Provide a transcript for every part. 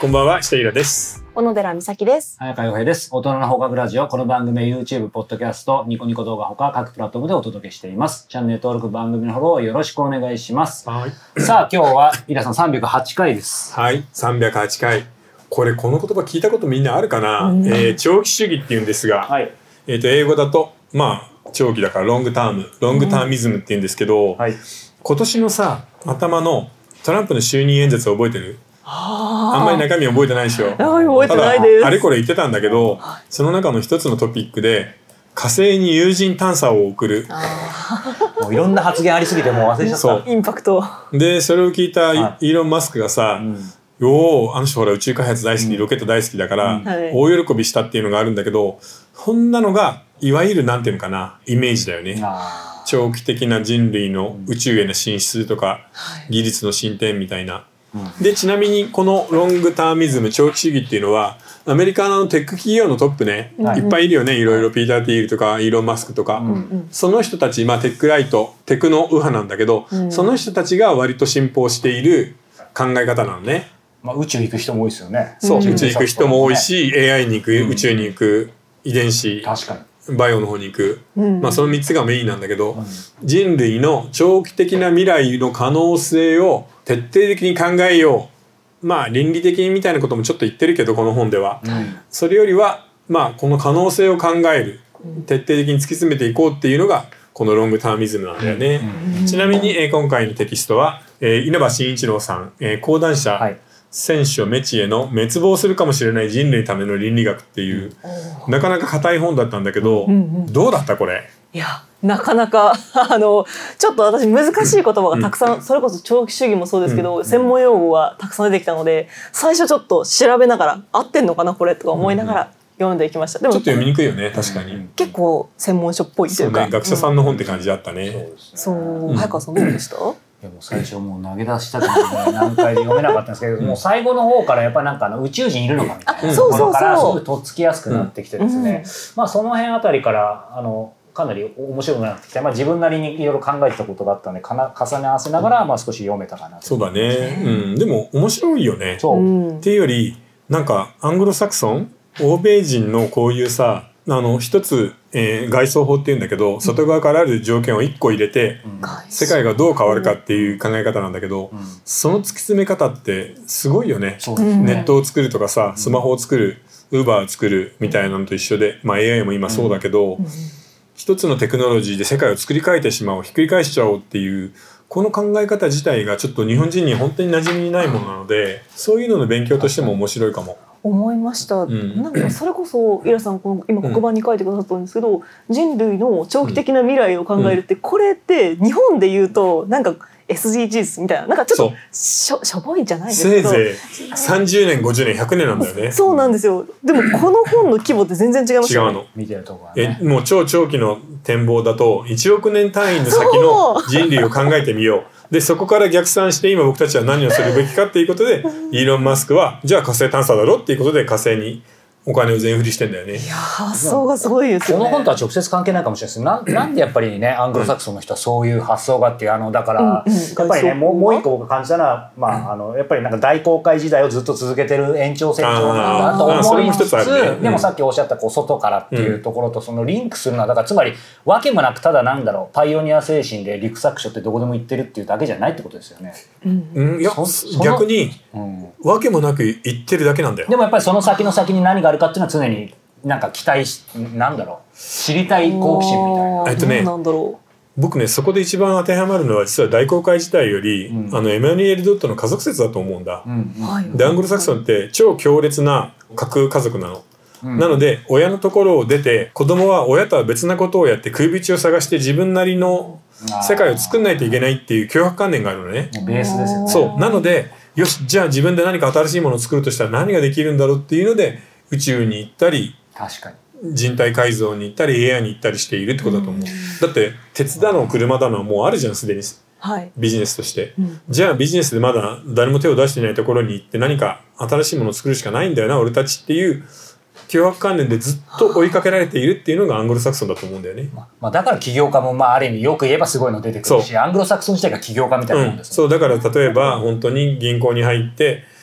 こんばんは、下平です。 小野寺美咲です。 早川洋平です。大人の放課後ラジオ。この番組は YouTube、ポッドキャスト、ニコニコ動画ほか各プラットフォームでお届けしています。チャンネル登録、番組のフォローよろしくお願いします。 はい。 さあ、今日は皆さん308回です。 はい、308回。この言葉聞いたことみんなあるかな、長期主義っていうんですが、 はい。 英語だと、長期だからロングターミズムって言うんですけど、 はい。 今年のさ、頭のトランプの就任演説を覚えてる？あんまり中身覚えてないでしょ。 覚えてないです。 あれこれ言ってたんだけど、その中の一つのトピックで火星に有人探査を送る。 もういろんな発言ありすぎてもう忘れちゃった。 そう。 インパクト。 でそれを聞いたイーロン・マスクがさ、あの人ほら宇宙開発大好き、ロケット大好きだから、大喜びしたっていうのがあるんだけど、こんなのがいわゆるなんていうのかな、イメージだよね。長期的な人類の宇宙への進出とか、技術の進展みたいな。でちなみにこのロングターミズム、長期主義っていうのはアメリカのテック企業のトップね、いっぱいいるよね。いろいろピーター・ティールとかイーロン・マスクとか、その人たち、テックライト、テクノ右派なんだけど、その人たちが割と信奉している考え方なのね。 宇宙行く人も多いですよね。 そう、宇宙行く人も多いし、AI に行く、宇宙に行く、遺伝子、 確かにバイオの方に行く、その3つがメインなんだけど、人類の長期的な未来の可能性を徹底的に考えよう。倫理的にみたいなこともちょっと言ってるけど、この本では、それよりはこの可能性を考える、徹底的に突き詰めていこうっていうのがこのロングターミズムなんだよね。ちなみに今回のテキストは稲葉慎一郎さん、講談社、選書メチエの滅亡するかもしれない人類のための倫理学っていう、なかなか硬い本だったんだけど、どうだったこれ？ いや、なかなかちょっと私難しい言葉がたくさん、それこそ長期主義もそうですけど、専門用語がたくさん出てきたので、最初ちょっと調べながら合ってんのかなこれとか思いながら読んでいきました。でもちょっと読みにくいよね、確かに。 結構専門書っぽいというか、 学者さんの本って感じだったね。 そう、早川さんどうでした？ いやもう最初もう投げ出したくて、何回読めなかったんですけど、もう最後の方からやっぱり宇宙人いるのかみたいなところからすごいとっつきやすくなってきてですね、その辺あたりからかなり面白くなってきて、自分なりにいろいろ考えてたことがあったので重ね合わせながら少し読めたかなと。 そうだね、でも面白いよね。っていうよりアングロサクソン、欧米人のこういうさ、一つ、外装法っていうんだけど、外側からある条件を1個入れて、世界がどう変わるかっていう考え方なんだけど、その突き詰め方ってすごいよね。ネットを作るとかさ、スマホを作る、ウーバー作るみたいなのと一緒で、AI も今そうだけど、一つのテクノロジーで世界を作り変えてしまおう、ひっくり返しちゃおうっていうこの考え方自体がちょっと日本人に本当に馴染みにないものなので、そういうのの勉強としても面白いかも。 思いました。なんかそれこそイラさん今黒板に書いてくださったんですけど、人類の長期的な未来を考えるって、これって日本で言うとなんか SDGs みたいな、ちょっとしょぼいじゃないですけど、 せいぜい30年50年100年なんだよね。 そうなんですよ。でもこの本の規模って全然違いますよね。 違うの。 見てるとこはね。 もう超長期の展望だと1億年単位の先の人類を考えてみよう。でそこから逆算して今僕たちは何をするべきかっていうことでイーロン・マスクはじゃあ火星探査だろっていうことで火星にお金を全振りしてんだよね。 いや発想がすごいですよね。 この本とは直接関係ないかもしれないです。なんでやっぱりね、アングロサクソンの人はそういう発想がっていうだから、やっぱりね、もう一個僕感じたのは、やっぱり大航海時代をずっと続けてる延長線上なんだと思いつつ、でもさっきおっしゃった外からっていうところとそのリンクするのは、だからつまり訳もなくただパイオニア精神で陸作所ってどこでも行ってるっていうだけじゃないってことですよね。 いや逆に訳もなく言ってるだけなんだよ。 でもやっぱりその先の先に何があるかっていうのは常に期待し、知りたい好奇心みたいな。 なんだろう。 僕ね、そこで一番当てはまるのは実は大航海時代より、エマニュエル・ドットの家族説だと思うんだ。でアングロサクソンって超強烈な核家族なの。なので親のところを出て子供は親とは別なことをやって食い道を探して自分なりの世界を作んないといけないっていう強迫観念があるのね。 ベースですよね。 そうなのでよしじゃあ自分で何か新しいものを作るとしたら何ができるんだろうっていうので宇宙に行ったり、 確かに人体改造に行ったり AI に行ったりしているってことだと思う。だって鉄だの車だのもうあるじゃんすでに、ビジネスとして、じゃあビジネスでまだ誰も手を出していないところに行って何か新しいものを作るしかないんだよな俺たちっていう脅迫観念でずっと追いかけられているっていうのがアングロサクソンだと思うんだよね。 だから起業家もある意味よく言えばすごいの出てくるし、アングロサクソン自体が起業家みたいなもんです、 そうだから例えば本当に銀行に入って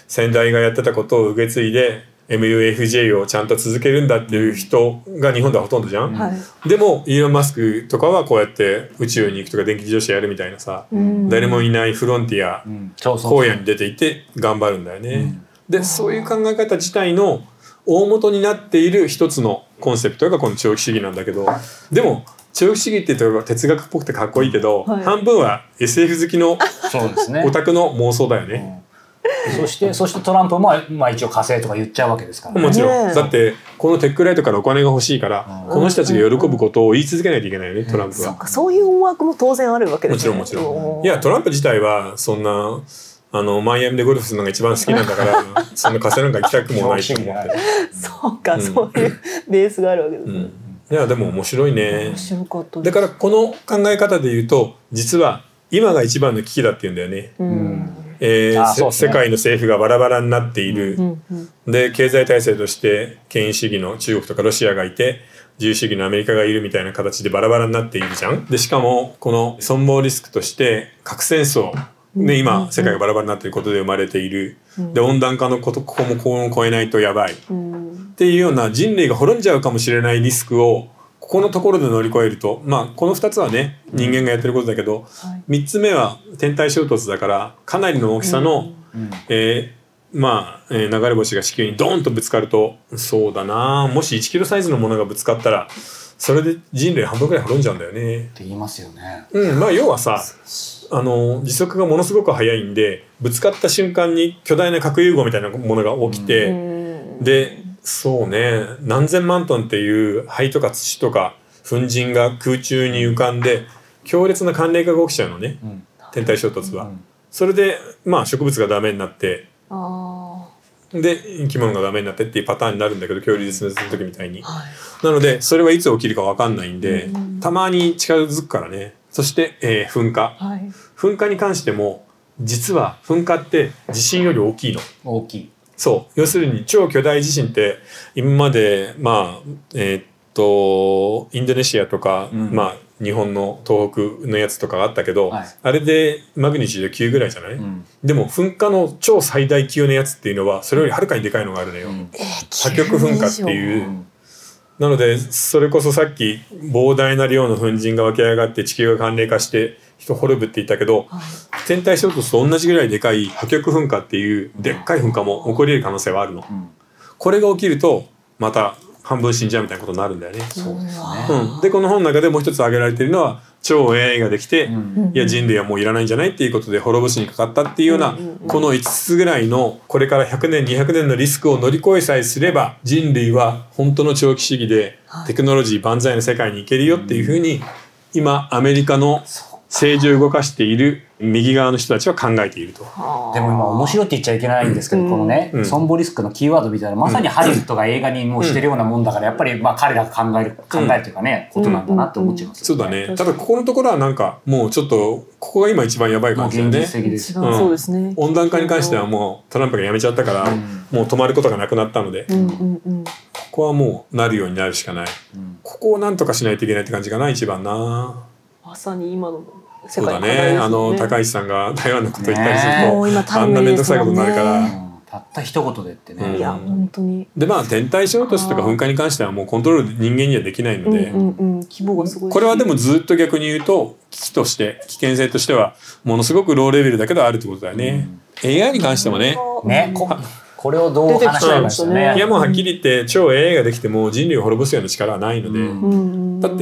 先代がやってたことを受け継いで MUFJ をちゃんと続けるんだっていう人が日本ではほとんどじゃん、 はい、 でもイーロン・マスクとかはこうやって宇宙に行くとか電気自動車やるみたいなさ、誰もいないフロンティア、荒野に出ていって頑張るんだよね、でそういう考え方自体の大元になっている一つのコンセプトがこの長期主義なんだけど、でも長期主義って言うと哲学っぽくてかっこいいけど、はい、半分は SF 好きのオタクの妄想だよね。 そしてトランプも、まあ、一応火星とか言っちゃうわけですから、ね、 もちろんだってこのテックライトからお金が欲しいから、この人たちが喜ぶことを言い続けないといけないよね、トランプは。 そういう思惑も当然あるわけですね。 もちろん。いやトランプ自体はそんなマイアミでゴルフするのが一番好きなんだからそんな火星なんか行きたくもないと思ってそうか、そういうベースがあるわけですね、 いやでも面白いね。 面白かったです。だからこの考え方で言うと実は今が一番の危機だって言うんだよね。世界の政府がバラバラになっている、で経済体制として権威主義の中国とかロシアがいて自由主義のアメリカがいるみたいな形でバラバラになっているじゃん。でしかもこの存亡リスクとして核戦争で今世界がバラバラになっていることで生まれている、で温暖化のことここもこう超えないとやばい、っていうような人類が滅んじゃうかもしれないリスクをここのところで乗り越えると、まあこの2つはね人間がやってることだけど、3つ目は天体衝突だからかなりの大きさの、流れ星が地球にドーンとぶつかると、そうだな、もし1キロサイズのものがぶつかったらそれで人類半分くらい滅んじゃうんだよねって言いますよね。 まあ要はさ時速がものすごく速いんでぶつかった瞬間に巨大な核融合みたいなものが起きて、でそうね何千万トンっていう灰とか土とか粉塵が空中に浮かんで強烈な寒冷化が起きちゃうのね、天体衝突は、それでまあ植物がダメになってで生き物がダメになってっていうパターンになるんだけど、恐竜絶滅の時みたいに、なのでそれはいつ起きるか分かんないんで、たまに近づくからね。そして、噴火、噴火に関しても実は噴火って地震より大きいの。 大きい。 そう要するに超巨大地震って今までまあインドネシアとか、まあ日本の東北のやつとかあったけど、あれでマグニチュード9ぐらいじゃない、でも噴火の超最大級のやつっていうのはそれよりはるかにでかいのがあるのよ、破極噴火っていう。なのでそれこそさっき膨大な量の粉塵が湧き上がって地球が寒冷化して人滅ぶって言ったけど、天体衝突と同じぐらいでかい破極噴火っていうでっかい噴火も起こり得る可能性はあるの、これが起きるとまた半分死んじゃうみたいなことになるんだよね。 そうですね。 でこの本の中でもう一つ挙げられているのは超 AI ができて、いや人類はもういらないんじゃないっていうことで滅ぼしにかかったっていうような、この5つぐらいのこれから100年200年のリスクを乗り越えさえすれば人類は本当の長期主義でテクノロジー万歳の世界に行けるよっていうふうに今アメリカの政治を動かしている右側の人たちは考えていると。 でも今面白いって言っちゃいけないんですけど、このね、存亡リスクのキーワードみたいなまさにハリウッドが映画にもうしてるようなもんだから、やっぱりまあ彼らが考えるというかね、ことなんだなって思っちゃいますよね。そうだね。ただここのところはなんかもうちょっとここが今一番やばい感じだよね。 現実的です。 そうですね。 温暖化に関してはもうトランプがやめちゃったから、もう止まることがなくなったので、ここはもうなるようになるしかない。ここをなんとかしないといけないって感じかな、一番な。 まさに今の世界の課題ですよね。高市さんが台湾のこと言ったりすると、あんな面倒くさいことになるから。 たった一言でってね。 いや本当に。 でまあ天体衝突とか噴火に関してはもうコントロール人間にはできないので、 規模がすごい。 これはでもずっと逆に言うと危機として危険性としてはものすごくローレベルだけどあるってことだよね。AI に関してもね。 これをどう話し合いましたね。 いやもうはっきり言って超 AI ができても人類を滅ぼすような力はないので、だって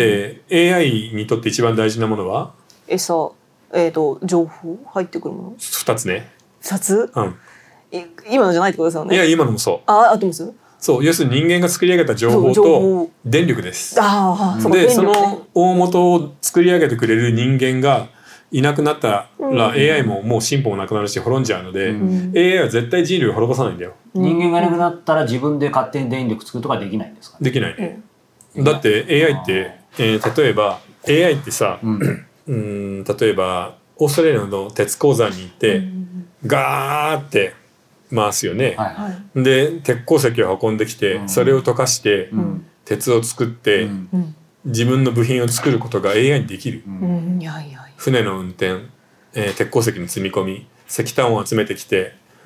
AI にとって一番大事なものは情報入ってくるもの 2つね。 2つ？今のじゃないってことですよね。 いや今のもそう。 合ってます？ そう要するに人間が作り上げた情報と電力です。でその大元を作り上げてくれる人間がいなくなったら AI ももう進歩もなくなるし滅んじゃうので、AI は絶対人類を滅ぼさないんだよ。 人間がいなくなったら自分で勝手に電力作るとかできないんですか？ できないね。だって AI って、例えば AI ってさ、例えばオーストラリアの鉄鉱山に行ってガーって回すよね。で鉄鉱石を運んできてそれを溶かして鉄を作って自分の部品を作ることが AI にできる。船の運転、鉄鉱石の積み込み、石炭を集めてきて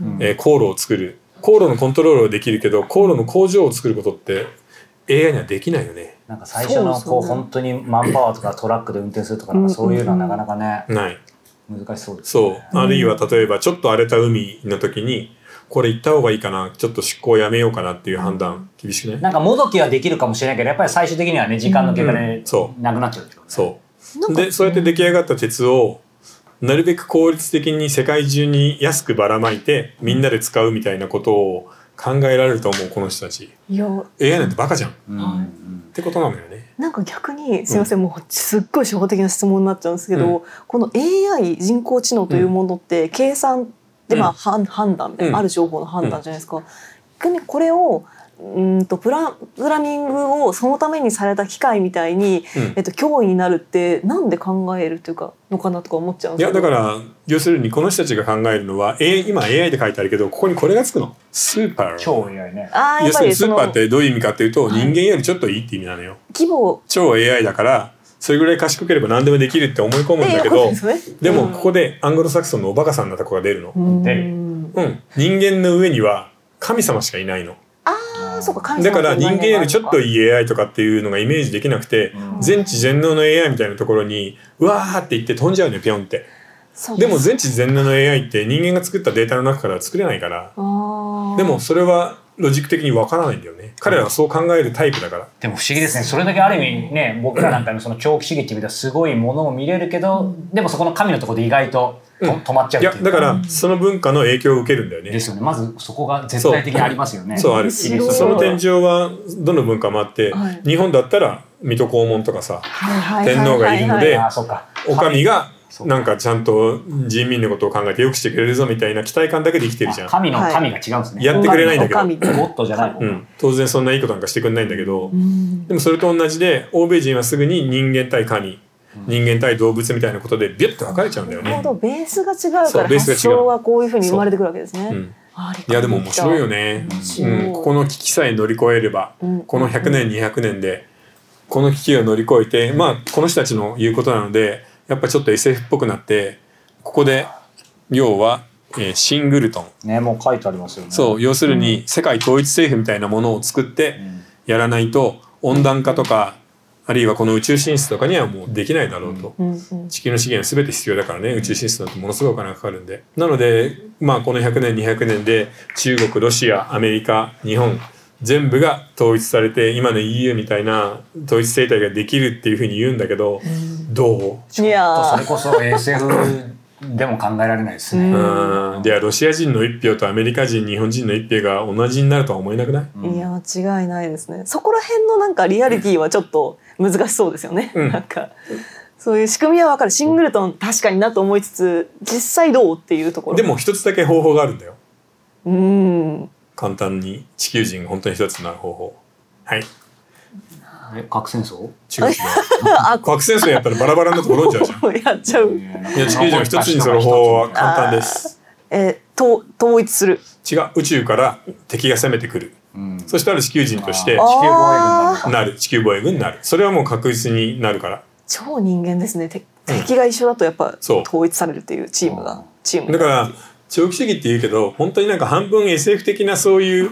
航路を作る、航路のコントロールはできるけど航路の工場を作ることって AI にはできないよね。 なんか最初の本当にマンパワーとかトラックで運転するとか、なんかそういうのはなかなかね、 ない難しそうですね。 そう、あるいは例えばちょっと荒れた海の時にこれ行った方がいいかな、ちょっと出航やめようかなっていう判断厳しくない？ なんかもどきはできるかもしれないけど、やっぱり最終的にはね、時間の経過でなくなっちゃうってことね。 そうで、そうやって出来上がった鉄をなるべく効率的に世界中に安くばらまいてみんなで使うみたいなことを考えられると思う、この人たち。 いや AI なんてバカじゃん、ってことなのよね。 なんか逆にすいません、もうすっごい初歩的な質問になっちゃうんですけど、この AI 人工知能というものって計算で判断みたいな、ある情報の判断じゃないですか。逆にこれをプラミングをそのためにされた機械みたいに、脅威になるってなんで考えるというかのかなとか思っちゃうんですけど。 いやだから要するにこの人たちが考えるのは、今 AI で書いてあるけどここにこれがつくの、スーパー。 超 AI ね。 要するにスーパーってどういう意味かっていうと、人間よりちょっといいって意味なのよ。 規模超 AI だからそれぐらい賢ければ何でもできるって思い込むんだけど、でもここでアングロサクソンのおバカさんなとこが出るの。人間の上には神様しかいないの。 そうか、 だから人間よりちょっといい AI とかっていうのがイメージできなくて、全知全能の AI みたいなところにうわーって言って飛んじゃうのよ、ピョンって。でも全知全能の AI って人間が作ったデータの中からは作れないから、でもそれはロジック的にわからないんだよね。彼らはそう考えるタイプだから。 でも不思議ですね。それだけある意味ね、僕らなんかのその長期主義っていう意味ではすごいものを見れるけど、でもそこの神のところで意外と止まっちゃうっていうか。 いやだからその文化の影響を受けるんだよね。 ですよね。まずそこが絶対的にありますよね。 そうある。その天井はどの文化もあって、日本だったら水戸黄門とかさ、天皇がいるので、お上がなんかちゃんと人民のことを考えてよくしてくれるぞみたいな期待感だけで生きてるじゃん。 神の神が違うんですね。 やってくれないんだけど、 ゴッドじゃない。 当然そんないいことなんかしてくれないんだけど、でもそれと同じで欧米人はすぐに人間対神、人間対動物みたいなことでビュッと分かれちゃうんだよね。 なるほど、ベースが違うから発想はこういうふうに生まれてくるわけですね。 いやでも面白いよね。ここの危機さえ乗り越えれば、この100年200年でこの危機を乗り越えて、まあこの人たちの言うことなのでやっぱちょっと SF っぽくなって、ここで要は、シングルトン、 ね、もう書いてありますよね。 そう要するに世界統一政府みたいなものを作ってやらないと温暖化とか、あるいはこの宇宙進出とかにはもうできないだろうと。地球の資源は全て必要だからね、宇宙進出なんてものすごいお金がかかるんで。なのでまあこの100年200年で中国、ロシア、アメリカ、日本全部が統一されて今の EU みたいな統一政体ができるっていうふうに言うんだけど、どう？ いやそれこそ SF でも考えられないですね。 ではロシア人の1票とアメリカ人、日本人の1票が同じになるとは思えなくない？ いや間違いないですね。そこら辺のなんかリアリティはちょっと難しそうですよね。なんかそういう仕組みは分かる。シングルトン確かになと思いつつ実際どうっていうところ。 でも一つだけ方法があるんだよ。簡単に地球人が本当に一つになる方法。はい。 核戦争？ 違う。核戦争やったらバラバラになって滅んじゃうじゃん。 やっちゃう。 いや地球人を一つにする方法は簡単です。 統一する。 違う、宇宙から敵が攻めてくる。そしたら地球人として地球防衛軍になる。それはもう確実になるから。 超人間ですね。敵が一緒だとやっぱ統一されるっていうチームだから長期主義って言うけど本当になんか半分 SF 的なそういう、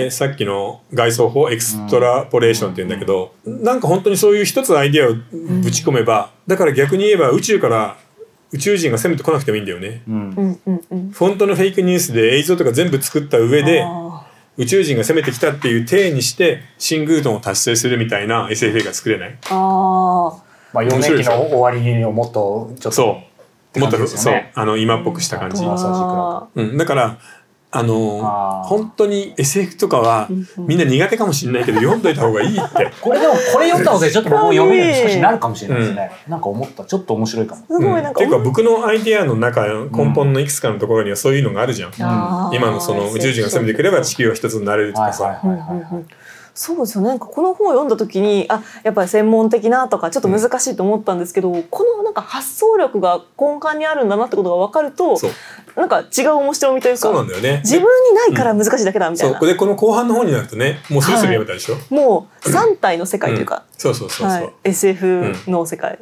さっきの外装法エクストラポレーションって言うんだけど、なんか本当にそういう一つアイデアをぶち込めば、だから逆に言えば宇宙から宇宙人が攻めてこなくてもいいんだよね。本当のフェイクニュースで映像とか全部作った上で宇宙人が攻めてきたっていう体にしてシングルトンを達成するみたいな SF が作れない？ まあ、4年期の終わりをもっとちょっともっとそう今っぽくした感じ。だから本当に SF とかはみんな苦手かもしれないけど読んどいた方がいいって。 これ読んだのでちょっと僕も読めるように少しなるかもしれないですね。なんか思ったちょっと面白いかも。 っていうか僕のアイデアの中根本のいくつかのところにはそういうのがあるじゃん。今のその宇宙人が攻めてくれば地球は一つになれるとかさ。 そうですよね。なんかこの本を読んだ時にやっぱり専門的なとかちょっと難しいと思ったんですけど、このなんか発想力が根幹にあるんだなってことが分かるとなんか違う面白みというか、 そうなんだよね、 自分にないから難しいだけだみたいな。 でこの後半の方になるとねもうスルスルやめたでしょ、 もう3体の世界というか、 そう、 SF の世界、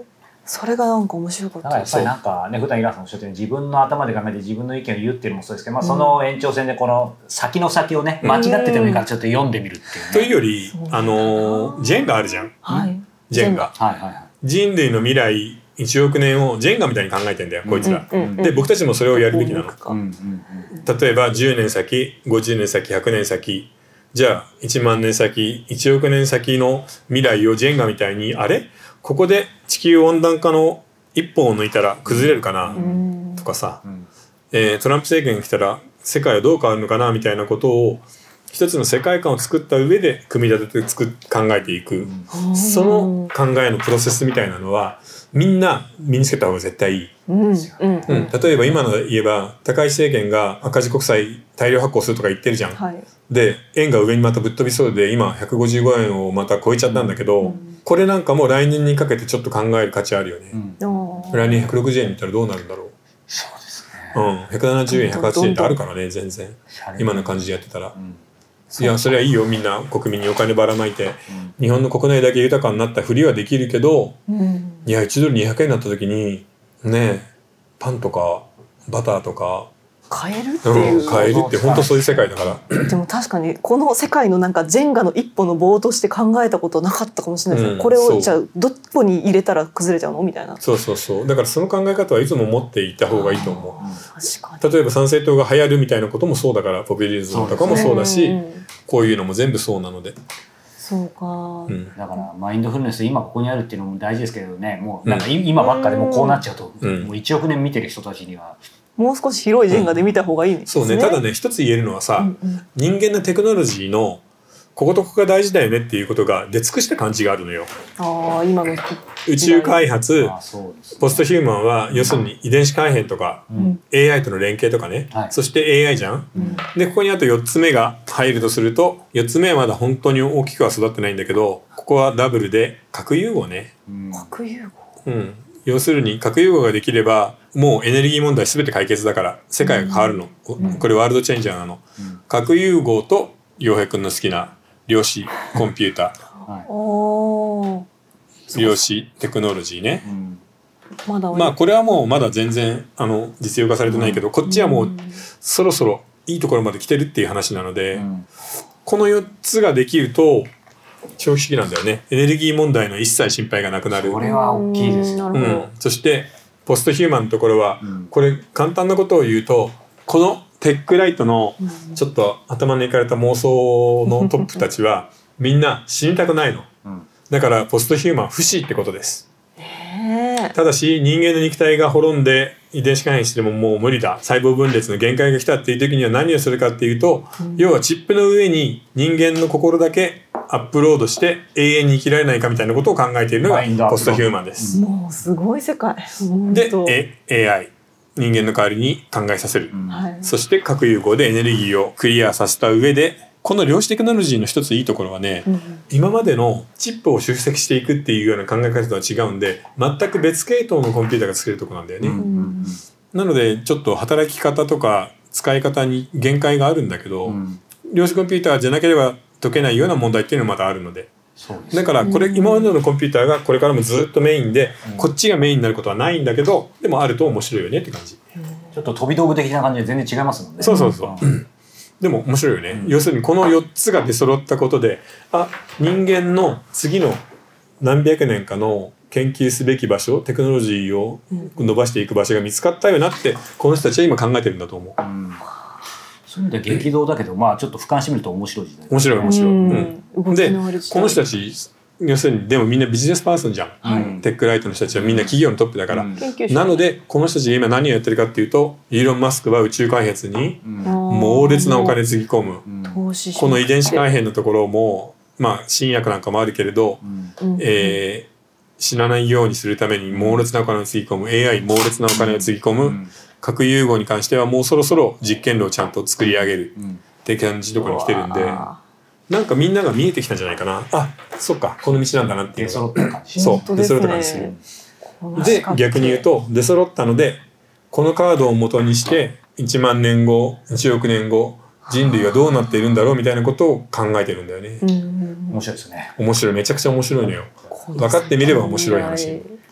それがなんか面白かった。 だからやっぱりなんかね、普段イラさんおっしゃったように自分の頭で考えて自分の意見を言うっていうのもそうですけど、まあ、その延長線でこの先の先をね、間違っててもいいからちょっと読んでみるっていうね。 というよりジェンガあるじゃん、 はい、 ジェンガ、 はいはいはい、 人類の未来1億年をジェンガみたいに考えてんだよこいつら、で僕たちもそれをやるべきなの。例えば10年先50年先100年先、じゃあ1万年先1億年先の未来をジェンガみたいに、あれここで地球温暖化の一本を抜いたら崩れるかなとかさ、トランプ政権が来たら世界はどう変わるのかなみたいなことを一つの世界観を作った上で組み立てて考えていく、その考えのプロセスみたいなのはみんな身につけた方が絶対いい。例えば今ので言えば高市政権が赤字国債大量発行するとか言ってるじゃん、はい、で円が上にまたぶっ飛びそうで今155円をまた超えちゃったんだけど、これなんかも来年にかけてちょっと考える価値あるよね、来年160円にいったらどうなるんだろう。 そうですね、170円180円ってあるからね、全然今の感じでやってたら、いやそれはいいよ、みんな国民にお金ばらまいて、日本の国内だけ豊かになったふりはできるけど、いや1ドル200円になった時にね、パンとかバターとか買えるっていう、 買えるって本当そういう世界だからでも確かにこの世界のなんかジェンガの一歩の棒として考えたことなかったかもしれないですね、これをじゃあどこに入れたら崩れちゃうのみたいな。 そうだからその考え方はいつも持っていた方がいいと思う。例えば参政党が流行るみたいなこともそうだから、ポピュリズムとかもそうだし、こういうのも全部そうなので。 そうか、 だからマインドフルネス今ここにあるっていうのも大事ですけどね、もうなんか今ばっかでもこうなっちゃうと、もう1億年見てる人たちにはもう少し広いジェンガで見た方がいいですね。 そうね。ただね、一つ言えるのはさ、人間のテクノロジーのこことここが大事だよねっていうことが出尽くした感じがあるのよ。 今の宇宙開発、ポストヒューマンは要するに遺伝子改変とか、AI との連携とかね、そして AI じゃん、でここにあと4つ目が入るとすると、4つ目はまだ本当に大きくは育ってないんだけど、ここはダブルで核融合ね。 核融合、 要するに核融合ができればもうエネルギー問題全て解決だから、世界が変わるの、これワールドチェンジャーなの、核融合と陽平くんの好きな量子コンピューター、量子テクノロジーね、まあこれはもうまだ全然実用化されてないけど、こっちはもうそろそろいいところまで来てるっていう話なので、この4つができると長期主義なんだよね。エネルギー問題の一切心配がなくなる。 これは大きいですよ、 そしてポストヒューマンのところは、これ簡単なことを言うと、このテックライトのちょっと頭のいかれた妄想のトップたちはみんな死にたくないの、だからポストヒューマン不死ってことです。ただし人間の肉体が滅んで遺伝子改変してももう無理だ、細胞分裂の限界が来たっていう時には何をするかっていうと、要はチップの上に人間の心だけアップロードして永遠に生きられないかみたいなことを考えているのがポストヒューマンです。 もうすごい世界で、AI 人間の代わりに考えさせる、そして核融合でエネルギーをクリアさせた上で、この量子テクノロジーの一ついいところはね、今までのチップを集積していくっていうような考え方とは違うんで、全く別系統のコンピューターが作れるところなんだよね、なのでちょっと働き方とか使い方に限界があるんだけど、量子コンピューターじゃなければ解けないような問題っていうのはまだあるので、だからこれ今までのコンピューターがこれからもずっとメインで、こっちがメインになることはないんだけど、でもあると面白いよねって感じ。 ちょっと飛び道具的な感じで全然違いますもんね。 そうでも面白いよね、要するにこの4つが出揃ったことで、人間の次の何百年かの研究すべき場所、テクノロジーを伸ばしていく場所が見つかったよなってこの人たちは今考えてるんだと思う、 そういう意味では激動だけど、まあちょっと俯瞰してみると面白い時代。 面白い、でこの人たち要するにでもみんなビジネスパーソンじゃん、テックライトの人たちはみんな企業のトップだから、なのでこの人たちが今何をやってるかっていうと、イーロン・マスクは宇宙開発に猛烈なお金つぎ込む、この遺伝子改変のところも新薬なんかもあるけれど、死なないようにするために猛烈なお金をつぎ込む、 AI 猛烈なお金をつぎ込む、核融合に関してはもうそろそろ実験炉をちゃんと作り上げるって感じのところに来てるんで、なんかみんなが見えてきたんじゃないかな。そっかこの道なんだなっていうのが出揃った感じする。で逆に言うと出揃ったので、このカードを元にして1万年後1億年後人類はどうなっているんだろうみたいなことを考えてるんだよね。 面白いですね。 面白い、めちゃくちゃ面白いのよ。分かってみれば面白い話。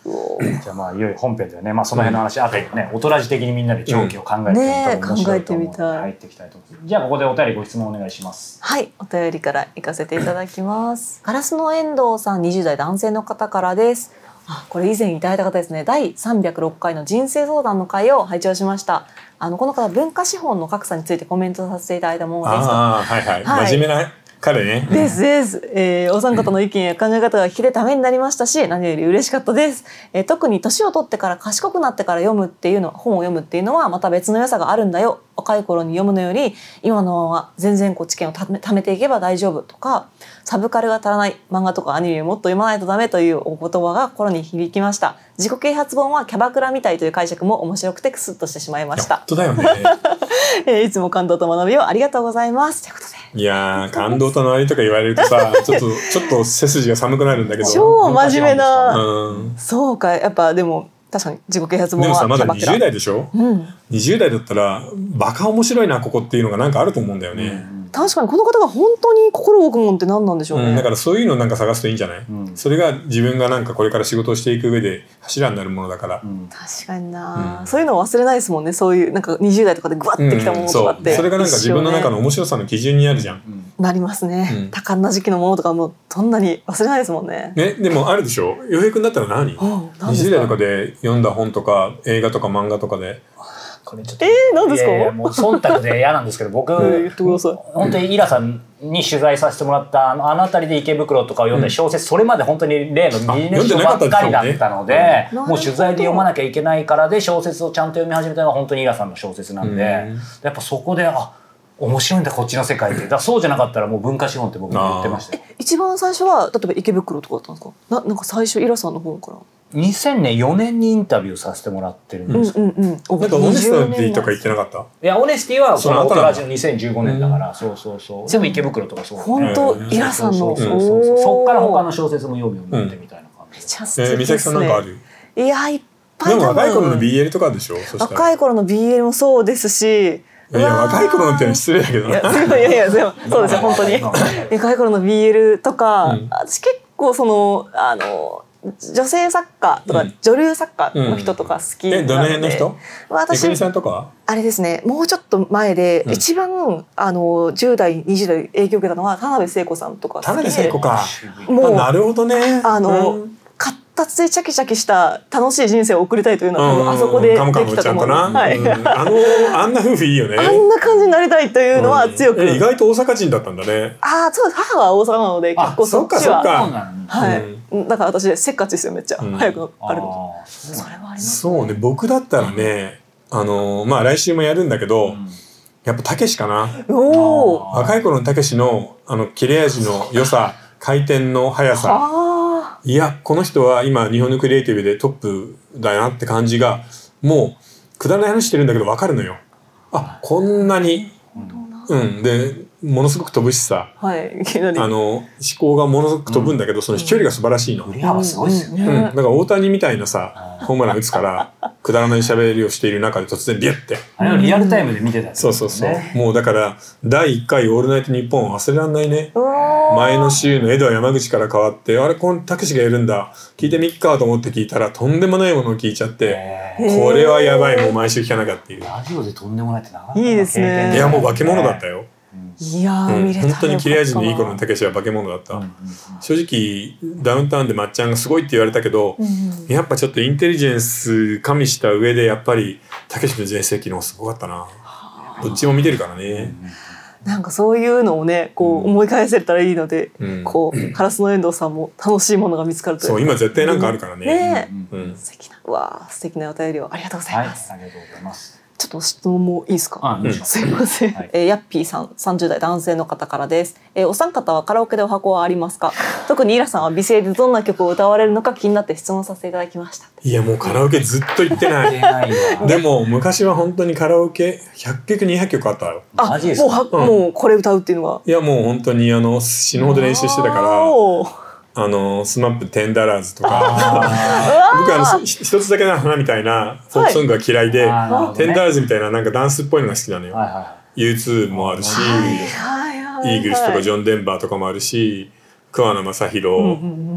じゃあまあいよいよ本編ではね、まあその辺の話、あとね、大人じ的にみんなで長期を考えてみたら面白いと思うので入っていきたいと思います。じゃあここでお便りご質問お願いします。 はい、お便りから行かせていただきます。ガラスの遠藤さん、20代男性の方からです。これ以前いただいた方ですね。第306回の人生相談の回を拝聴しました。この方、文化資本の格差についてコメントさせていただいたものです。 はいはい、真面目な彼ね。 です。お三方の意見や考え方が聞けてためになりましたし、何より嬉しかったです。特に年を取ってから賢くなってから本を読むっていうのはまた別の良さがあるんだよ。若い頃に読むのより今のまま全然知見を貯めていけば大丈夫とか、サブカルが足らない、漫画とかアニメをもっと読まないとダメというお言葉が心に響きました。自己啓発本はキャバクラみたいという解釈も面白くてクスッとしてしまいました。 本当だよね。 いつも感動と学びをありがとうございますということで。 いや感動と学びとか言われるとさちょっと背筋が寒くなるんだけど、 超真面目な、そうか、やっぱでも確かに自己啓発本はキャバクラ。でもさ、まだ20代でしょ、 うん、 20代だったらバカ面白いなここっていうのがなんかあると思うんだよね、 確かにこの方が本当に心を置くもんって何なんでしょうね、 だからそういうのなんか探すといいんじゃない、それが自分がなんかこれから仕事をしていく上で柱になるものだから、 確かにな、そういうのを忘れないですもんね。そういうなんか20代とかでグワッてきたものとかって、 それがなんか自分の中の面白さの基準にあるじゃん、 なりますね、多感な時期のものとかもどんなに忘れないですもんね。 でもあるでしょ、洋平くんだったら何20代とかで読んだ本とか映画とか漫画とかで。 これちょっと何ですか？ もう忖度で嫌なんですけど僕本当にイラさんに取材させてもらったあの辺りで池袋とかを読んだ小説、それまで本当に例のビジネス書ばっかりだったので、もう取材で読まなきゃいけないからで小説をちゃんと読み始めたのが本当にイラさんの小説なんで、やっぱそこで面白いんだこっちの世界って。だそうじゃなかったらもう文化資本って僕も言ってましたよ。 一番最初は例えば池袋とかだったんですか？なんか最初イラさんの本から。 2004年にインタビューさせてもらってるんですけど、なんかオネスティとか言ってなかった？ いやオネスティはそのオートラジオ2015年だから、そうでも池袋とかそう、 本当イラさんのそっから他の小説も読むようになってみたいな感じ。 めちゃ素敵ですね。 美咲さんなんかある？ いやいっぱい。 でも若い頃の BL とかでしょ？ 若い頃の BL もそうですし、 いや若い頃のってのは失礼だけどな。 いやそうですよ本当に。若い頃の BL とか、私結構その女性作家とか女流作家の人とか好きなので、 どの辺の人？ 私ゆくりさんとか？あれですね、もうちょっと前で一番10代20代影響を受けたのは田辺聖子さんとか好きで。田辺聖子か。もうなるほどね。 活発でチャキチャキした楽しい人生を送りたいというのはあそこでできたと思う。あんな夫婦いいよね。 あんな感じになりたいというのは強く。 意外と大阪人だったんだね。 そうです。母は大阪なので結構そっちは。 はい。 だから私せっかちですよめっちゃ早く歩くの。それはあります。 そうね、僕だったらね、まあ来週もやるんだけど、やっぱたけしかな。若い頃のたけしの切れ味の良さ、回転の速さ。いやこの人は今日本のクリエイティブでトップだなって感じがもうくだらない話してるんだけど分かるのよ。こんなにでものすごく飛ぶしさ、思考がものすごく飛ぶんだけど、その飛距離が素晴らしいの。 振り幅すごいですよね。 だから大谷みたいなさホームラン打つからくだらない喋りをしている中で突然ビュッてあれをリアルタイムで見てたんですね。そうもうだから第1回オールナイトニッポン忘れらんないね。前の週の江戸は山口から変わってこのたけしがやるんだ聞いてみっかと思って聞いたらとんでもないものを聞いちゃってこれはやばいもう毎週聞かなきゃっていう。 ラジオでとんでもないってなかなかいいですね。 いやもう化け物だったよ。 いや見れた。 本当に切れ味のいい頃のたけしは化け物だった。正直ダウンタウンでまっちゃんがすごいって言われたけど、やっぱちょっとインテリジェンス加味した上でやっぱりたけしの全盛期のすごかったな。どっちも見てるからね。 なんかそういうのをねこう思い返せたらいいので、こうカラスの遠藤さんも楽しいものが見つかるという。 そう今絶対なんかあるからね。 素敵なお便りをありがとうございます。 ありがとうございます。 ちょっと質問もいいですか？すいません。ヤッピーさん30代男性の方からです。お三方はカラオケでお箱はありますか？特にイラさんは美声でどんな曲を歌われるのか気になって質問させていただきました。 いやもうカラオケずっと行ってない。でも昔は本当にカラオケ100曲200曲あったよ。 マジですか？ もうこれ歌うっていうのが。 いやもう本当に死ぬほど練習してたから。スマップテンダラーズとか僕一つだけの花みたいなフォークソングが嫌いで、テンダラーズみたいななんかダンスっぽいのが好きなのよ。U2 もあるし、イーグルスとかジョン・デンバーとかもあるし、桑名正宏、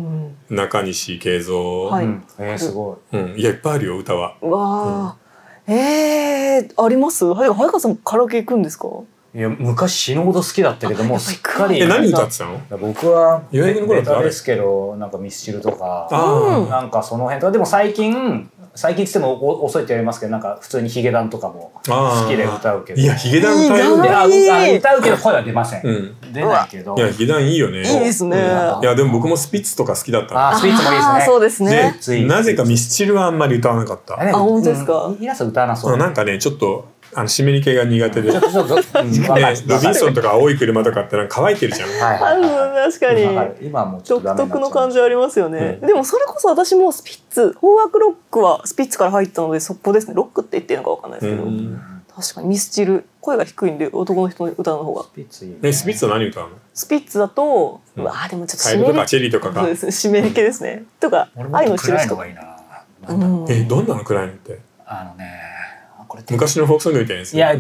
中西慶三、 はいすごい。 いやいっぱいあるよ歌は。 わあ、あります？早川さんカラオケ行くんですか？ いや昔死ぬほど好きだったけどもすっかり。 何歌ってたの？ 僕はベタですけどなんかミスチルとかあなんかその辺とかでも最近っつっても遅いって言われますけどなんか普通にヒゲダンとかも好きで歌うけど。 いやヒゲダン歌えるんだ。 歌うけど声は出ません。出ないけど。 いやヒゲダンいいよね。 いいですね。 いやでも僕もスピッツとか好きだったの。 スピッツもいいですね。 そうですね。 でなぜかミスチルはあんまり歌わなかった。 本当ですか？ 皆さん歌わなそう。 なんかねちょっと湿り気が苦手で。ロビンソンとか青い車とかってなんか乾いてるじゃん。 確かに。 今もちょっと独特の感じありますよね。でもそれこそ私もスピッツ、邦楽ロックはスピッツから入ったのでそこですね。ロックって言ってるのかわかんないですけど、確かにミスチル声が低いんで男の人の歌の方が。 スピッツは何歌うの？ スピッツだと、でもちょっとカエルとかチェリーとかか。 そうですね。湿り気ですね。とか愛の印とか。 どんなの暗いのって？昔のフォークソングみたいなやつ。 いや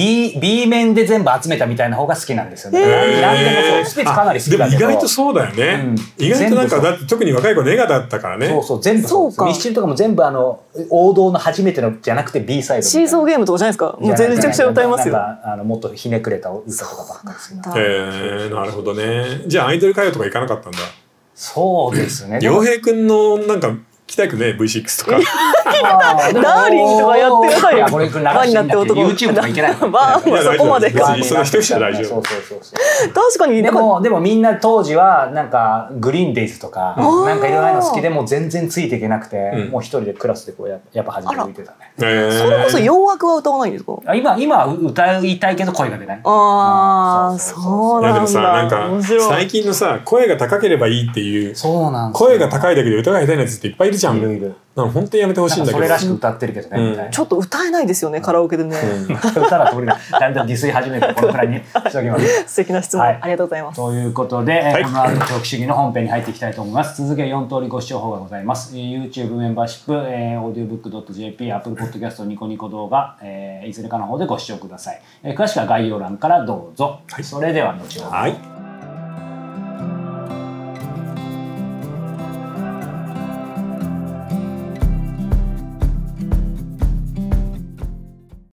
B 面で全部集めたみたいな方が好きなんですよね。何でもそうスピッツかなり好きだけど。 でも意外とそうだよね。意外となんかだって特に若い子ネガだったからね。 そう全部そうか。ミスチルとかも全部王道の初めてのじゃなくて B サイド。 シーソーゲームとかじゃないですか。もう全然めちゃくちゃ歌いますよ。 もっとひねくれた歌とかばっかり好きな。 なるほどね。じゃあアイドル歌謡とか行かなかったんだ。 そうですね。 陽平くんのなんか来たくね V6 とか。 ダーリンとかやってくださいよ。 これバーになって男。YouTube とかいけない。 バーそこまで。 その一人じゃ大丈夫。 確かに。 でもみんな当時はなんかグリーンデイズとかなんかいろんなの好きでも全然ついていけなくてもう一人でクラスでこうやっぱ初めて見てたね。 それこそ洋楽は歌わないんですか？ 今歌いたいけど声が出ない。 そうなんだ。 でもさなんか最近のさ声が高ければいいっていう声が高いだけで歌が下手なやつっていっぱいいるじゃん。本当にやめてほしいんだけど。 それらしく歌ってるけどねみたいな。 ちょっと歌えないですよねカラオケでね。 歌が通りだ。だんだんディスり始めてこのくらいにしときます。 素敵な質問ありがとうございます。 ということでこの後長期主義の本編に入っていきたいと思います。続きは4通りご視聴法がございます。YouTube メンバーシップ、audiobook.jp、Apple Podcast、ニコニコ動画、いずれかの方でご視聴ください。詳しくは概要欄からどうぞ。それでは後ほど。